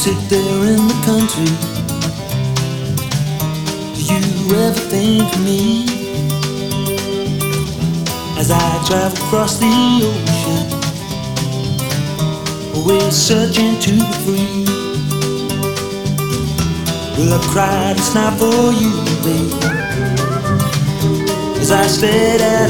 sit there in the country, do you ever think of me? As I drive across the ocean, always searching to be free. Well, I cried, it's not for you, babe, as I stared at